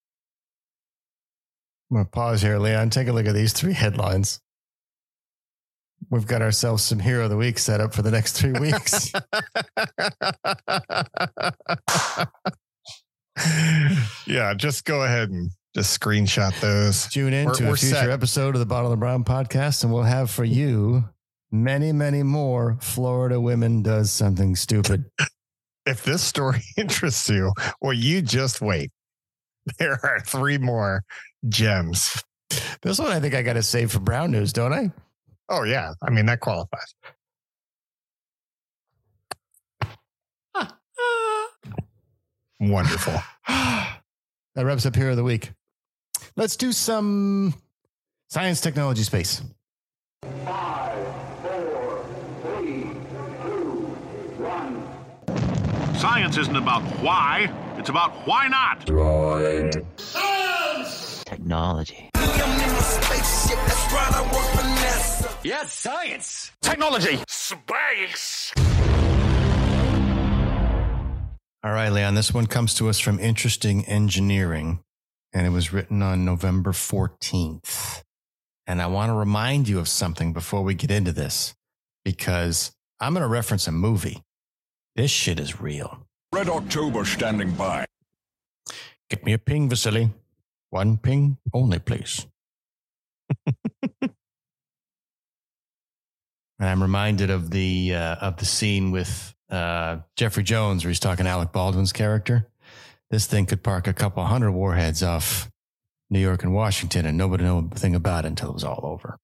going to pause here, Leon. Take a look at these three headlines. We've got ourselves some Hero of the Week set up for the next 3 weeks. Yeah, just go ahead and just screenshot those. Tune in to a future episode of the Bottle of the Brown podcast, and we'll have for you many, many more Florida women does something stupid. If this story interests you, well, you just wait. There are 3 more gems. This one I think I got to save for Brown News, don't I? Oh, yeah. I mean, that qualifies. Wonderful. That wraps up Hero of the Week. Let's do some science, technology, space. 5, 4, 3, 2, 1. Science isn't about why, it's about why not. Right. Science! Technology. Yes, science. Technology. Space. All right, Leon, this one comes to us from Interesting Engineering, and it was written on November 14th. And I want to remind you of something before we get into this, because I'm going to reference a movie. This shit is real. Red October standing by. Get me a ping, Vasily. 1 ping only, please. And I'm reminded of the scene with Jeffrey Jones, where he's talking to Alec Baldwin's character. This thing could park a couple 100 warheads off New York and Washington, and nobody knew a thing about it until it was all over.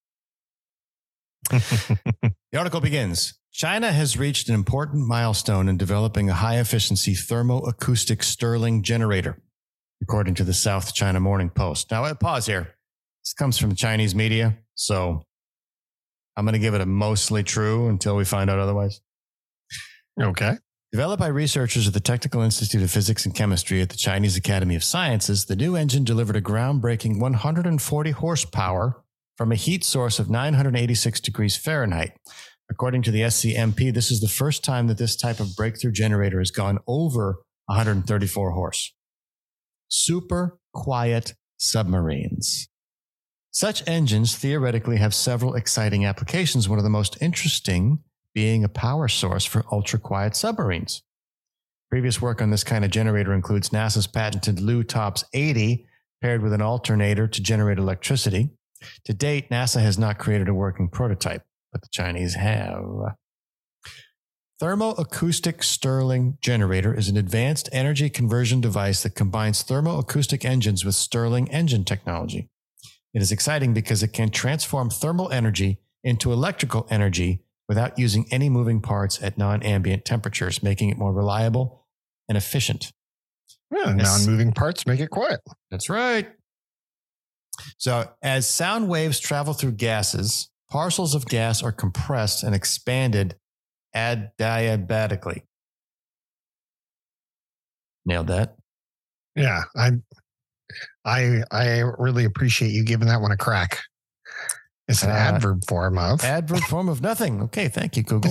The article begins. China has reached an important milestone in developing a high-efficiency thermoacoustic Stirling generator, according to the South China Morning Post. Now, pause here. This comes from the Chinese media, so I'm going to give it a mostly true until we find out otherwise. Okay. Developed by researchers at the Technical Institute of Physics and Chemistry at the Chinese Academy of Sciences, the new engine delivered a groundbreaking 140 horsepower from a heat source of 986 degrees Fahrenheit. According to the SCMP, this is the first time that this type of breakthrough generator has gone over 134 horse. Super quiet submarines. Such engines theoretically have several exciting applications, one of the most interesting being a power source for ultra-quiet submarines. Previous work on this kind of generator includes NASA's patented LU-TOPS 80, paired with an alternator to generate electricity. To date, NASA has not created a working prototype, but the Chinese have. Thermoacoustic Stirling generator is an advanced energy conversion device that combines thermoacoustic engines with Stirling engine technology. It is exciting because it can transform thermal energy into electrical energy without using any moving parts at non-ambient temperatures, making it more reliable and efficient. Yeah, non-moving parts make it quiet. That's right. So as sound waves travel through gases, parcels of gas are compressed and expanded adiabatically. Nailed that. Yeah, I really appreciate you giving that one a crack. It's an adverb form of. Adverb form of nothing. Okay, thank you, Google.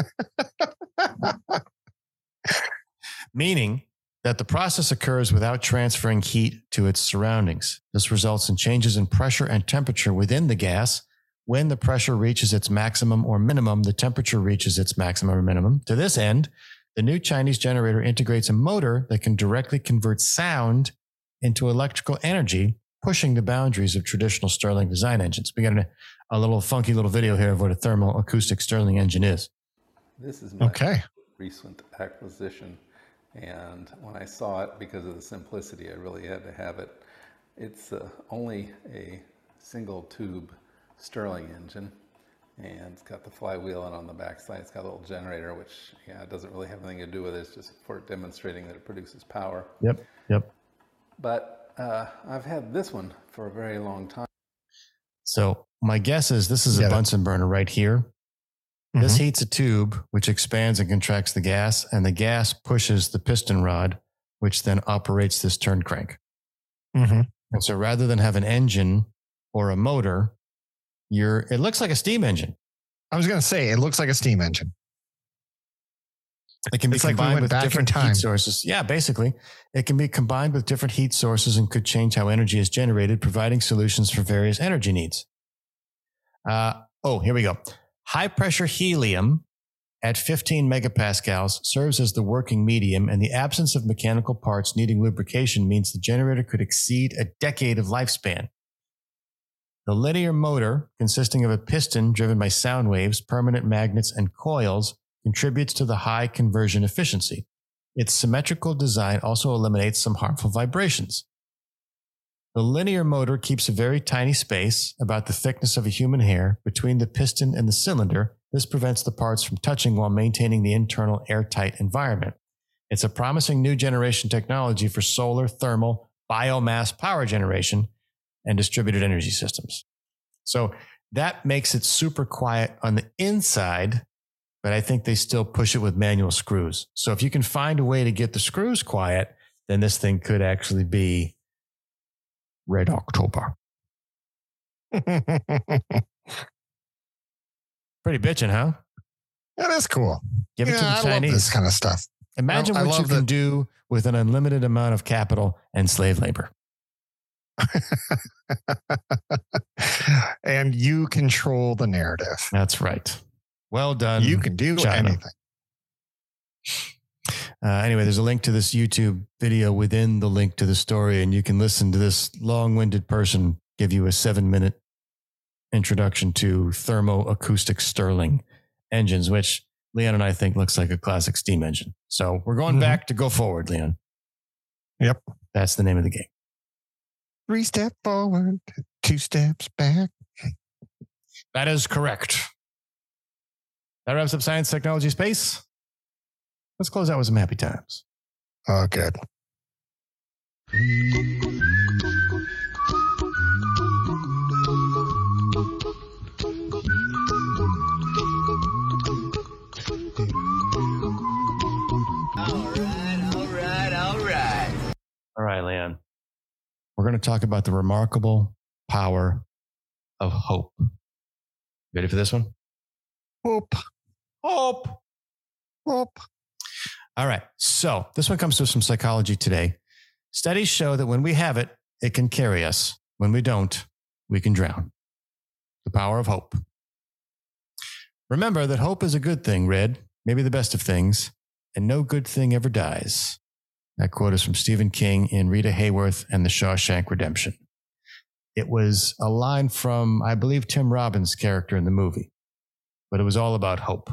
Meaning that the process occurs without transferring heat to its surroundings. This results in changes in pressure and temperature within the gas. When the pressure reaches its maximum or minimum, the temperature reaches its maximum or minimum. To this end, the new Chinese generator integrates a motor that can directly convert sound into electrical energy, pushing the boundaries of traditional Stirling design engines. We got a little funky little video here of what a thermoacoustic Stirling engine is. This is my recent acquisition, and when I saw it, because of the simplicity, I really had to have it. It's only a single tube Stirling engine, and it's got the flywheel, and on the back side it's got a little generator, which it doesn't really have anything to do with it. It's just for demonstrating that it produces power. Yep. But I've had this one for a very long time. So my guess is this is a Bunsen burner right here. Mm-hmm. This heats a tube, which expands and contracts the gas, and the gas pushes the piston rod, which then operates this turn crank. Mm-hmm. And so rather than have an engine or a motor, it looks like a steam engine. I was going to say, it looks like a steam engine. It can be combined with different heat sources. Yeah, basically. It can be combined with different heat sources and could change how energy is generated, providing solutions for various energy needs. Here we go. High pressure helium at 15 megapascals serves as the working medium, and the absence of mechanical parts needing lubrication means the generator could exceed a decade of lifespan. The linear motor, consisting of a piston driven by sound waves, permanent magnets, and coils, contributes to the high conversion efficiency. Its symmetrical design also eliminates some harmful vibrations. The linear motor keeps a very tiny space, about the thickness of a human hair, between the piston and the cylinder. This prevents the parts from touching while maintaining the internal airtight environment. It's a promising new generation technology for solar, thermal, biomass power generation, and distributed energy systems. So that makes it super quiet on the inside, but I think they still push it with manual screws. So if you can find a way to get the screws quiet, then this thing could actually be Red October. Pretty bitchin', huh? That is cool. Give it to the Chinese. I love this kind of stuff. Imagine what you can do with an unlimited amount of capital and slave labor. And you control the narrative. That's right. Well done. You can do anything. Anyway, there's a link to this YouTube video within the link to the story, and you can listen to this long-winded person give you a 7-minute introduction to thermoacoustic Stirling engines, which Leon and I think looks like a classic steam engine. So we're going back to go forward, Leon. Yep. That's the name of the game. 3 steps forward, 2 steps back. That is correct. That wraps up Science, Technology, Space. Let's close out with some happy times. Oh, good. All right, Leon. We're going to talk about the remarkable power of hope. Ready for this one? Hope. Hope. Hope. All right. So this one comes to us from Psychology Today. Studies show that when we have it, it can carry us. When we don't, we can drown. The power of hope. Remember that hope is a good thing, Red, maybe the best of things, and no good thing ever dies. That quote is from Stephen King in Rita Hayworth and The Shawshank Redemption. It was a line from, I believe, Tim Robbins' character in the movie, but it was all about hope.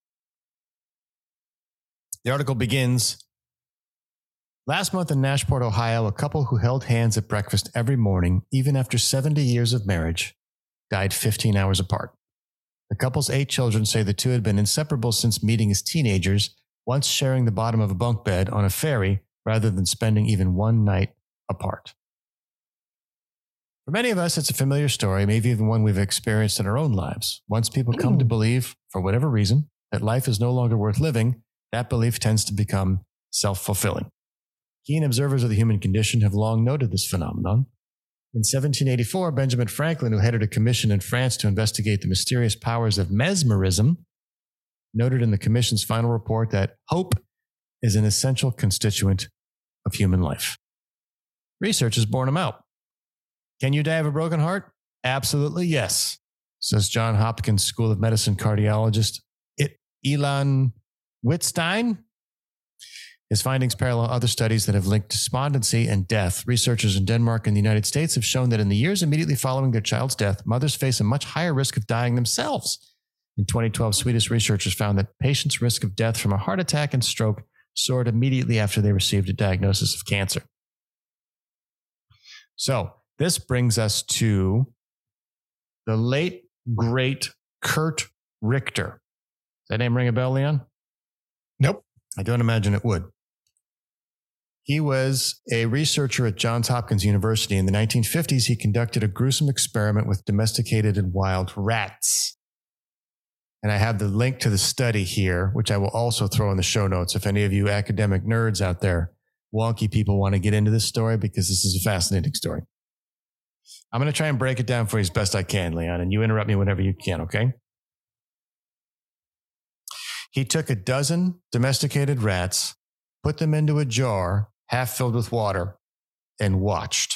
The article begins, last month in Nashport, Ohio, a couple who held hands at breakfast every morning, even after 70 years of marriage, died 15 hours apart. The couple's 8 children say the two had been inseparable since meeting as teenagers, once sharing the bottom of a bunk bed on a ferry rather than spending even one night apart. For many of us, it's a familiar story, maybe even one we've experienced in our own lives. Once people come to believe, for whatever reason, that life is no longer worth living, that belief tends to become self-fulfilling. Keen observers of the human condition have long noted this phenomenon. In 1784, Benjamin Franklin, who headed a commission in France to investigate the mysterious powers of mesmerism, noted in the commission's final report that hope is an essential constituent of human life. Research has borne him out. Can you die of a broken heart? Absolutely yes, says Johns Hopkins School of Medicine cardiologist Ilan Wittstein. His findings parallel other studies that have linked despondency and death. Researchers in Denmark and the United States have shown that in the years immediately following their child's death, mothers face a much higher risk of dying themselves. In 2012, Swedish researchers found that patients' risk of death from a heart attack and stroke soared immediately after they received a diagnosis of cancer. So this brings us to the late, great Kurt Richter. Does that name ring a bell, Leon? Nope. I don't imagine it would. He was a researcher at Johns Hopkins University. In the 1950s, he conducted a gruesome experiment with domesticated and wild rats. And I have the link to the study here, which I will also throw in the show notes if any of you academic nerds out there, wonky people, want to get into this story, because this is a fascinating story. I'm going to try and break it down for you as best I can, Leon, and you interrupt me whenever you can, okay? He took a dozen domesticated rats, put them into a jar half filled with water, and watched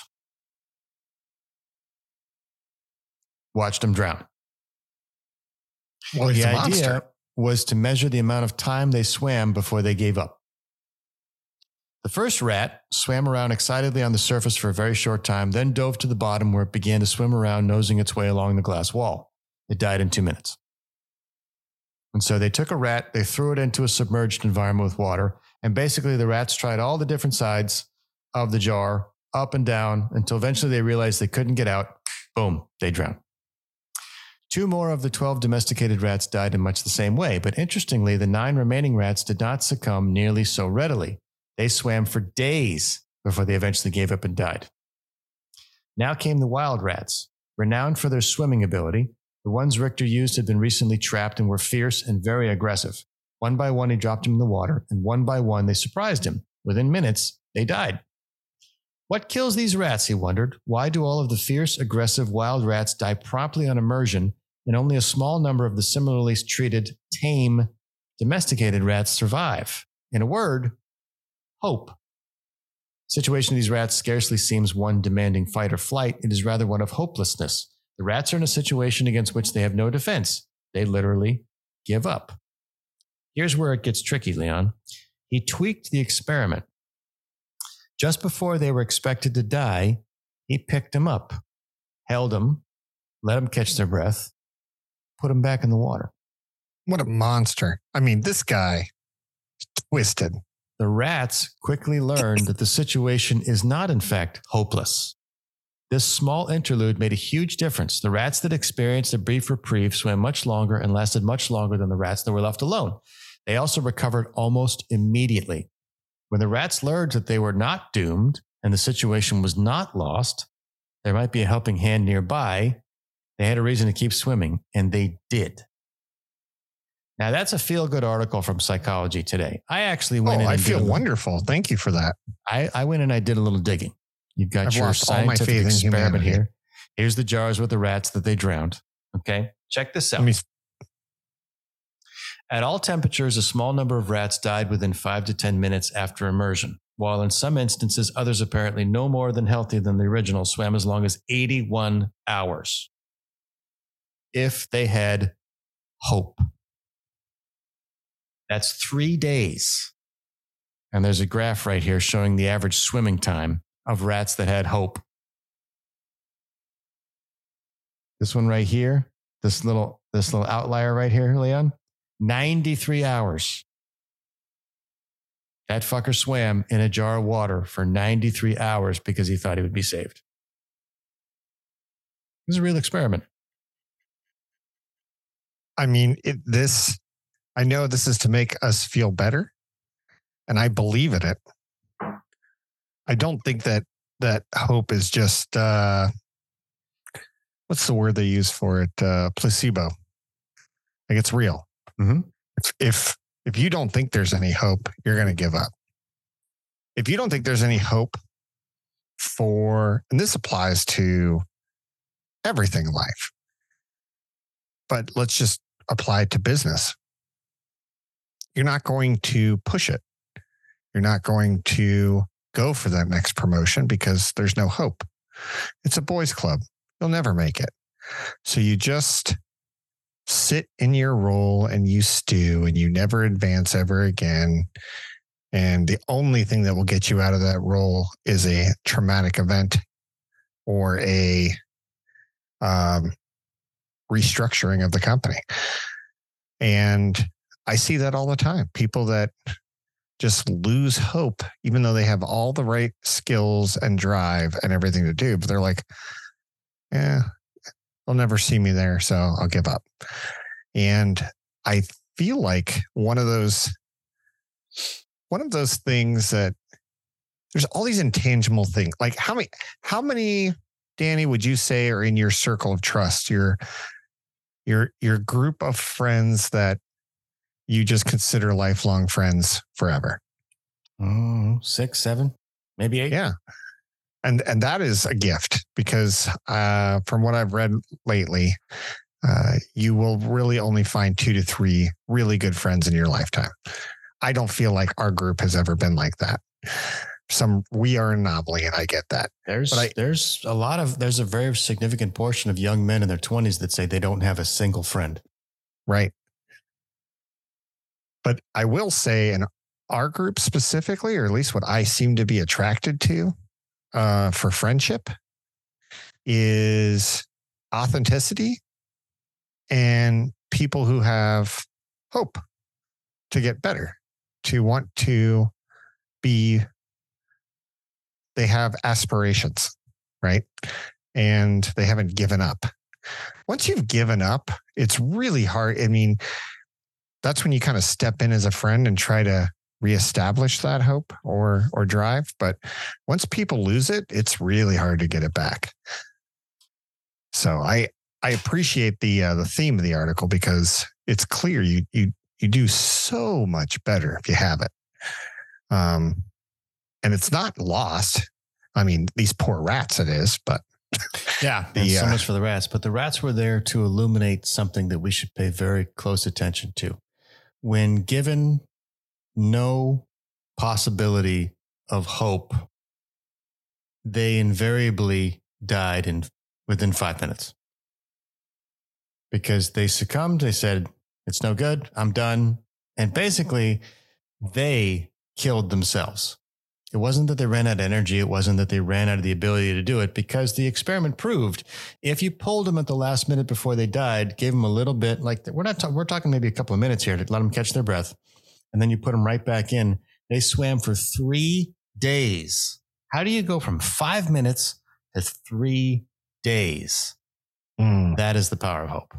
them drown. Well, he's a monster. was to measure the amount of time they swam before they gave up. The first rat swam around excitedly on the surface for a very short time, then dove to the bottom where it began to swim around, nosing its way along the glass wall. It died in 2 minutes. And so they took a rat, they threw it into a submerged environment with water, and basically the rats tried all the different sides of the jar, up and down, until eventually they realized they couldn't get out. Boom, they drowned. 2 more of the 12 domesticated rats died in much the same way, but interestingly, the 9 remaining rats did not succumb nearly so readily. They swam for days before they eventually gave up and died. Now came the wild rats, renowned for their swimming ability. The ones Richter used had been recently trapped and were fierce and very aggressive. One by one, he dropped them in the water, and one by one, they surprised him. Within minutes, they died. What kills these rats, he wondered. Why do all of the fierce, aggressive wild rats die promptly on immersion, and only a small number of the similarly treated, tame, domesticated rats survive? In a word, hope. The situation of these rats scarcely seems one demanding fight or flight. It is rather one of hopelessness. The rats are in a situation against which they have no defense. They literally give up. Here's where it gets tricky, Leon. He tweaked the experiment. Just before they were expected to die, he picked them up, held them, let them catch their breath, put them back in the water. What a monster. I mean, this guy is twisted. The rats quickly learned that the situation is not, in fact, hopeless. This small interlude made a huge difference. The rats that experienced a brief reprieve swam much longer and lasted much longer than the rats that were left alone. They also recovered almost immediately. When the rats learned that they were not doomed and the situation was not lost, there might be a helping hand nearby, they had a reason to keep swimming, and they did. Now, that's a feel-good article from Psychology Today. I actually went in and I feel wonderful. Thank you for that. I went and I did a little digging. You've got I've your lost all my scientific faith in experiment humanity. here. Here's the jars with the rats that they drowned. Okay, check this out. At all temperatures, a small number of rats died within 5 to 10 minutes after immersion, while in some instances, others apparently no more than healthy than the original swam as long as 81 hours. If they had hope. That's 3 days. And there's a graph right here showing the average swimming time of rats that had hope. This one right here, this little outlier right here, Leon, 93 hours. That fucker swam in a jar of water for 93 hours because he thought he would be saved. This is a real experiment. I mean, I know this is to make us feel better, and I believe in it. I don't think that hope is just, what's the word they use for it? Placebo. Like, it's real. Mm-hmm. If you don't think there's any hope, you're going to give up. If you don't think there's any hope and this applies to everything in life, but let's just apply it to business. You're not going to push it. You're not going to go for that next promotion because there's no hope. It's a boys' club. You'll never make it. So you just sit in your role and you stew and you never advance ever again. And the only thing that will get you out of that role is a traumatic event or a restructuring of the company. And I see that all the time. People that just lose hope, even though they have all the right skills and drive and everything to do, but they're like, they'll never see me there, so I'll give up. And I feel like one of those things that there's all these intangible things. Like how many, Danny, would you say are in your circle of trust, your group of friends that you just consider lifelong friends forever? 6, 7, maybe 8. Yeah. And that is a gift because from what I've read lately, you will really only find 2 to 3 really good friends in your lifetime. I don't feel like our group has ever been like that. We are an anomaly, and I get that. There's a very significant portion of young men in their 20s that say they don't have a single friend. Right. But I will say in our group specifically, or at least what I seem to be attracted to for friendship, is authenticity and people who have hope to get better, to want to be, they have aspirations, right? And they haven't given up. Once you've given up, it's really hard. I mean, that's when you kind of step in as a friend and try to reestablish that hope or drive. But once people lose it, it's really hard to get it back. So I appreciate the theme of the article, because it's clear you do so much better if you have it. And it's not lost. I mean, these poor rats, it is, but yeah, so much for the rats. But the rats were there to illuminate something that we should pay very close attention to. When given no possibility of hope, they invariably died within 5 minutes, because they succumbed. They said, it's no good, I'm done. And basically, they killed themselves. It wasn't that they ran out of energy. It wasn't that they ran out of the ability to do it, because the experiment proved if you pulled them at the last minute before they died, gave them a little bit, like we're talking maybe a couple of minutes here to let them catch their breath, and then you put them right back in. They swam for 3 days. How do you go from 5 minutes to 3 days? That is the power of hope.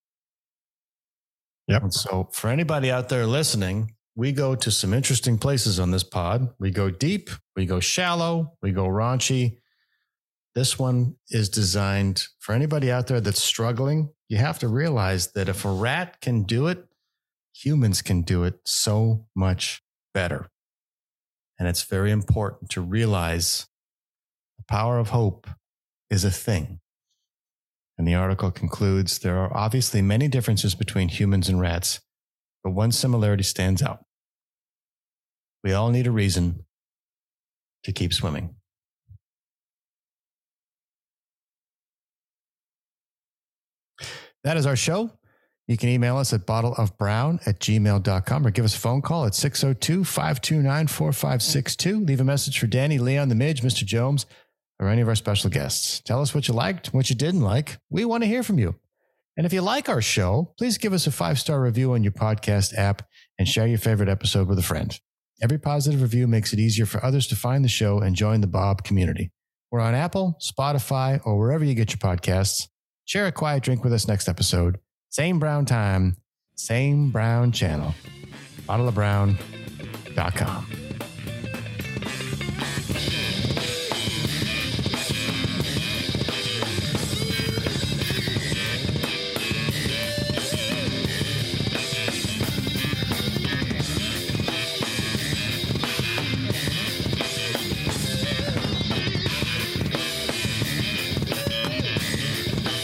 Yep. And so for anybody out there listening, we go to some interesting places on this pod. We go deep, we go shallow, we go raunchy. This one is designed for anybody out there that's struggling. You have to realize that if a rat can do it, humans can do it so much better. And it's very important to realize the power of hope is a thing. And the article concludes, there are obviously many differences between humans and rats, but one similarity stands out. We all need a reason to keep swimming. That is our show. You can email us at bottleofbrown@gmail.com or give us a phone call at 602-529-4562. Leave a message for Danny, Leon, the Midge, Mr. Jones, or any of our special guests. Tell us what you liked, what you didn't like. We want to hear from you. And if you like our show, please give us a 5-star review on your podcast app and share your favorite episode with a friend. Every positive review makes it easier for others to find the show and join the Bob community. We're on Apple, Spotify, or wherever you get your podcasts. Share a quiet drink with us next episode. Same brown time, same brown channel. bottleofbrown.com.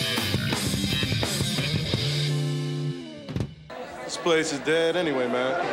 This place is dead anyway, man.